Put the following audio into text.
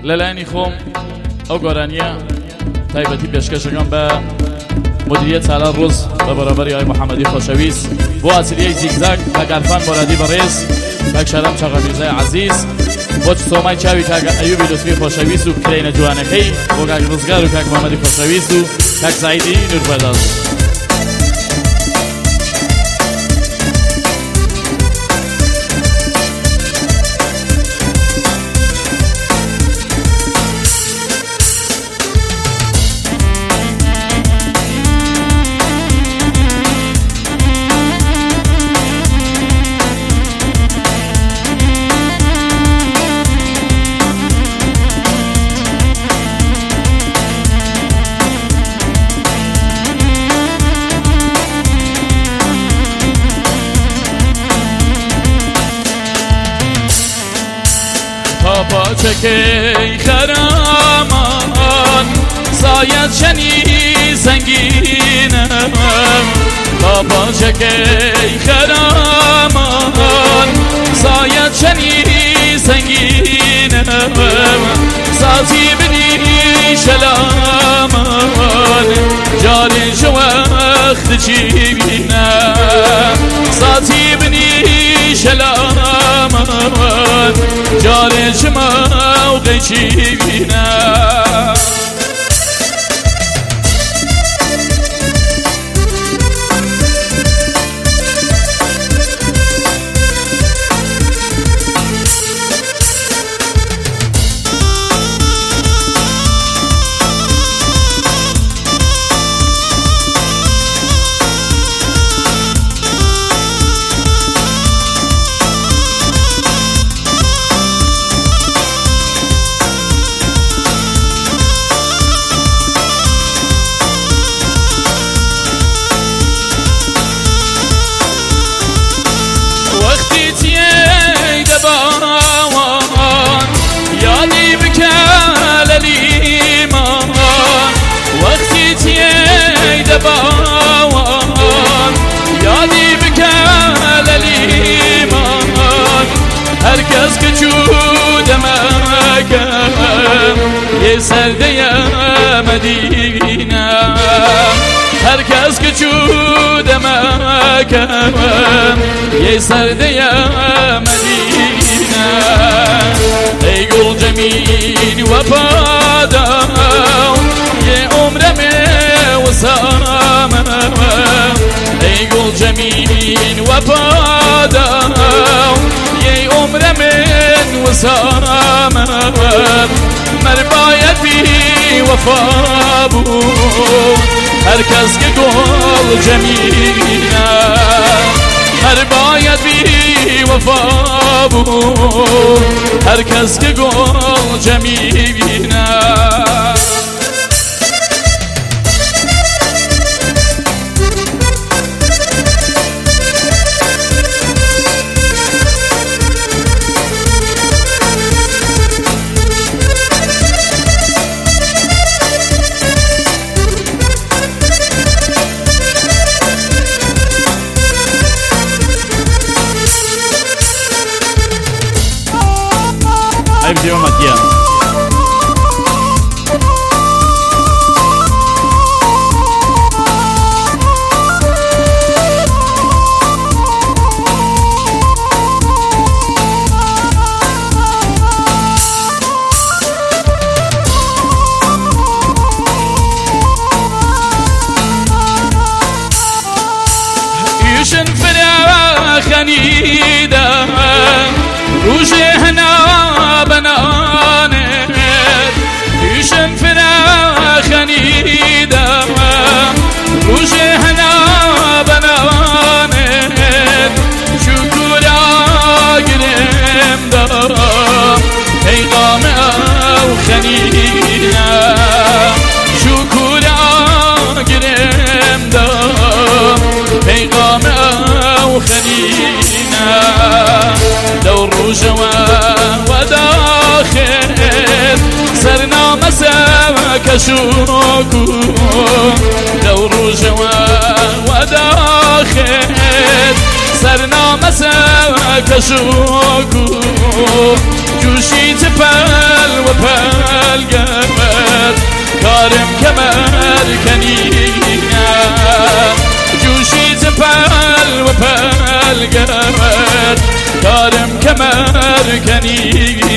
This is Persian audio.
لەلایەنی خۆم ئەو گۆرانیە تایبەتی پێشکەشەکەم بە مدیریەت سالار ڕۆز بە بەرامبەری ئای محەممەدی خۆشەویست بۆ ئاسریەی زیگزاگ کاکارفان بۆرادی بەڕێز کاک شەرام چاغەمیرزای عەزیز بۆ سۆمای چاوی کاک ئەیوبی لوتفی خۆشەویست و کرینە جوانەکەی بۆ کاک ڕزگار و کاک محەممەدی خۆشەویست و کاک سعیدی نورپەرداز. پاچکی خرامان سایت شنی سنگینم پاچکی خرامان سایت شنی سنگینم سازی بنی شلامان جاری شو وقت چی بینم سازی بنی شلامان جاری شما و قیچی بینم هرکس که چودم یه سرده مدینه هرکس که چودم یه سرده مدینه ای گل جمیل وفادار یه عمرم وسامم ای گل جمیل وفادار یه عمر من وسام مربایت بی وفا بود هر کس که گل جمیله مربایت بی وفا بود هر کس که گل جمیله Diego Matías. يشن فراخني دا روجهنا بنانه يشن فراخني دا روجهنا بنانه شكرا قرم دا ايقام او خنينا شكرا قرم دا ايقام او خنينا دور جوان وداخل سرنا مساك شوكو دور جوان وداخل سرنا مساك شوكو جوشي تفل وفل كارم كمر كنينا جوشي زبال وبال قمر كارم كمر كنينا